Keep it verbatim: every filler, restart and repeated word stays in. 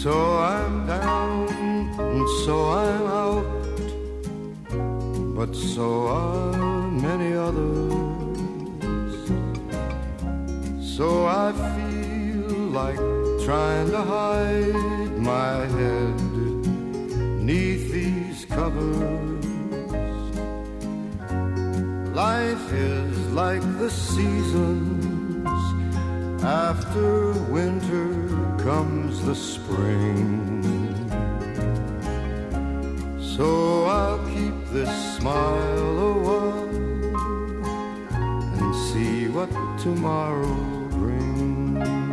So I'm down and so I'm out, but so are many others. So I feel like trying to hide my head neath these covers. Life is like the seasons. After winter comes the spring. So I'll keep this smile a while and see what tomorrow brings.